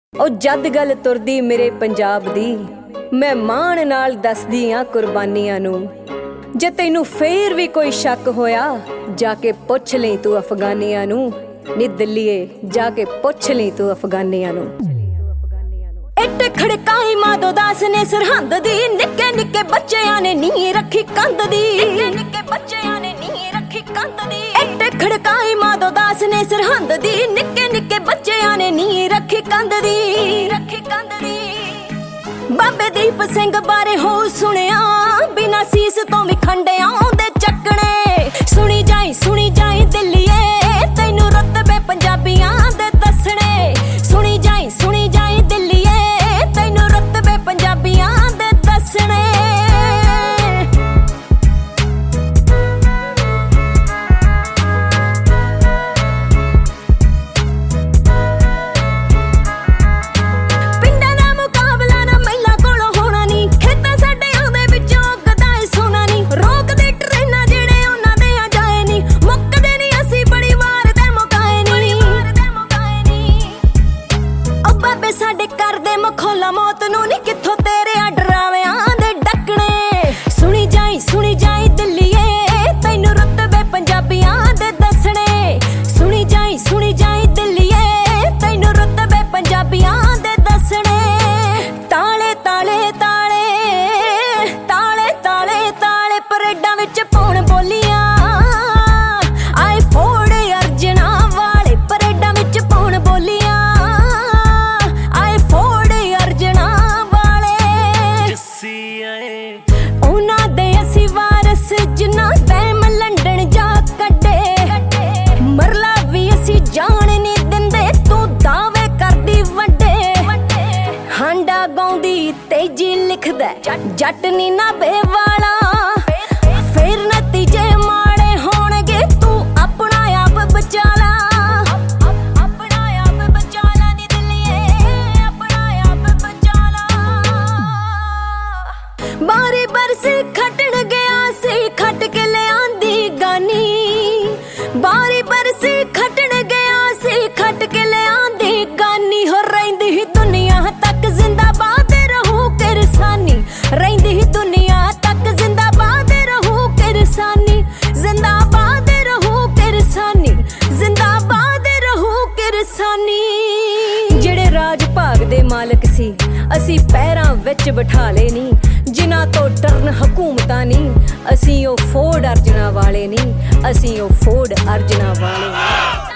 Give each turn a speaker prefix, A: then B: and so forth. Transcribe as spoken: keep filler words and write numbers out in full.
A: ਉਹ ਜਦ ਗੱਲ ਤੁਰਦੀ ਮੇਰੇ ਪੰਜਾਬ ਦੀ, ਮੈਂ ਮਾਣ ਨਾਲ ਦੱਸਦੀ ਆ ਕੁਰਬਾਨੀਆਂ ਨੂੰ। ਜੇ ਤੈਨੂੰ ਫੇਰ ਵੀ ਕੋਈ ਸ਼ੱਕ ਹੋਇਆ, ਜਾ ਕੇ ਪੁੱਛ ਲਈ ਤੂੰ ਅਫਗਾਨੀਆਂ ਨੂੰ। ਨੀ ਦਿੱਲੀਏ ਜਾ ਕੇ ਪੁੱਛ ਲਈ ਤੂੰ ਅਫਗਾਨੀਆਂ ਨੂੰ। ਇੱਟ ਖੜਕਾਈ ਮਾਧੋ ਦਾਸ ਨੇ ਸਰਹੰਦ ਦੀ, ਨਿੱਕੇ ਨਿੱਕੇ ਬੱਚਿਆਂ ਨੇ ਨੀਂਹ ਰੱਖੀ ਕੰਧ ਦੀ। ਨਿੱਕੇ ਨਿੱਕੇ ਬੱਚਿਆਂ ਨੇ ਨੀਂਹ ਰੱਖੀ ਕੰਧ ਦੀ। ਇੱਟ ਖੜਕਾਈ ਮਾਧੋ ਦਾਸ ਨੇ ਸਰਹੰਦ ਦੀ, ਨਿੱਕੇ ਨਿੱਕੇ ਬੱਚਿਆਂ ਨੇ ਨੀਂਹ ਰੱਖੀ ਕੰਧ ਦੀ। ਰੱਖੀ ਕੰਧ ਦੀ। ਬਾਬੇ ਦੀਪ ਸਿੰਘ ਬਾਰੇ ਹੋ ਸੁਣਿਆ, ਬਿਨਾਂ ਸੀਸ ਤੋਂ ਵੀ ਖੰਡਿਆਂ ਦੇ ਚੱਕਣੇ। ਸੁਣੀ ਜਾਈ ਸੁਣੀ ਜਾਈ ਦਿੱਲੀਏ, ਤੈਨੂੰ ਰੁਤਬੇ ਪੰਜਾਬੀਆਂ ਦੇ ਦੱਸਣੇ। ਸੁਣੀ ਜਾਈ ਸੁਣੀ ਜਾਈ ਦਿੱਲੀਏ, ਤੈਨੂੰ ਰੁਤਬੇ ਪੰਜਾਬੀਆਂ ਦੇ ਦੱਸਣੇ। ਸਾਡੇ ਕਰਦੇ ਮਖੌਲਾ ਮੌਤ ਨੂੰ ਨੀ, ਕਿੱਥੋਂ ਤੇਰੇ ਆ ਡਰਾਵਿਆਂ ਦੇ ਡੱਕਣੇ। ਸੁਣੀ ਜਾਈ ਸੁਣੀ ਜਾਈ ਦਿੱਲੀਏ, ਤੈਨੂੰ ਰੁਤਬੇ ਪੰਜਾਬੀਆਂ ਦੇ ਦੱਸਣੇ। ਸੁਣੀ ਜਾਈ ਸੁਣੀ ਜਾਈ ਦਿੱਲੀਏ, ਤੈਨੂੰ ਰੁਤਬੇ ਪੰਜਾਬੀਆਂ ਦੇ ਦੱਸਣੇ। ਤਾਲੇ ਤਾਲੇ ਤਾਲੇ ਤਾਲੇ ਤਾਲੇ ਤਾਲੇ ਪਰੇਡਾਂ ਵਿੱਚ ਪਾਉਣ ਬੋਲੀਆਂ, ਆਏ ਫੋੜ ਅਰਜਨਾ ਵਾਲੇ ਪਰੇਡਾਂ ਵਿੱਚ ਪਾਉਣ ਬੋਲੀਆਂ। ਉਹਨਾਂ ਦੇ ਅਸੀਂ ਵਾਰਸ, ਜਿਨ੍ਹਾਂ ਦੈਮ ਲੰਡਨ ਜਾ ਕੱਢੇ। ਮਰਲਾ ਵੀ ਅਸੀਂ ਜਾਣ ਨੀ ਦਿੰਦੇ, ਤੂੰ ਦਾਅਵੇ ਕਰਦੀ ਵੱਡੇ। ਹਾਂਡਾ ਗਾਉਂਦੀ ਤੇਜੀ ਲਿਖਦਾ ਜੱਟ ਨੀ ਨਾਭੇ ਵਾਲਾ, ਫੇਰ ਨਤੀਜੇ ਮਾੜੇ ਹੋਣਗੇ, ਤੂੰ ਆਪਣਾ ਆਪ ਬਚਾ ਲਾ। ਆਪਣਾ ਆਪ ਬਚਾ ਲਾ ਨੀ ਦਿੱਲੀਏ, ਆਪਣਾ ਆਪ ਬਚਾ ਲਾ। ਬਾਰੀ ਬਰਸੀ ਖੱਟਣ ਗਿਆ ਸੀ, ਖੱਟ ਕੇ ਲਿਆਂਦੀ ਗਾਨੀ। ਬਾਰੀ ਬਰਸੀ ਖੱਟਣ ਗਿਆ ਸੀ, ਖੱਟ ਕੇ ਲਿਆਂਦੀ ਗਾਨੀ। ਹੋ ਰਹਿੰਦੀ ਹੀ ਦੁਨੀਆ ਤੱਕ ਜ਼ਿੰਦਾਬਾਦ ਰਹੂ ਕਿਰਸਾਨੀ। ਰਹਿੰਦੀ ਹੀ ਦੁਨੀਆ ਤੱਕ ਜ਼ਿੰਦਾਬਾਦ ਰਹੂ ਕਿਰਸਾਨੀ। ਜ਼ਿੰਦਾਬਾਦ ਰਹੂ ਕਿਰਸਾਨੀ। ਜ਼ਿੰਦਾਬਾਦ ਰਹੂ ਕਿਰਸਾਨੀ। ਜਿਹੜੇ ਰਾਜ ਭਾਗ ਦੇ ਮਾਲਕ ਸੀ, ਅਸੀਂ ਪੈਰਾਂ ਵਿੱਚ ਬਿਠਾ ਲਏ ਨੀ। ਜਿਨ੍ਹਾਂ ਤੋਂ ਡਰਨ ਹਕੂਮਤਾਂ ਨੀ, ਅਸੀਂ ਉਹ ਫੋੜ ਅਰਜਨਾ ਵਾਲੇ ਨੀ। ਅਸੀਂ ਉਹ ਫੋੜ ਅਰਜਨਾ ਵਾਲੇ ਨੀ।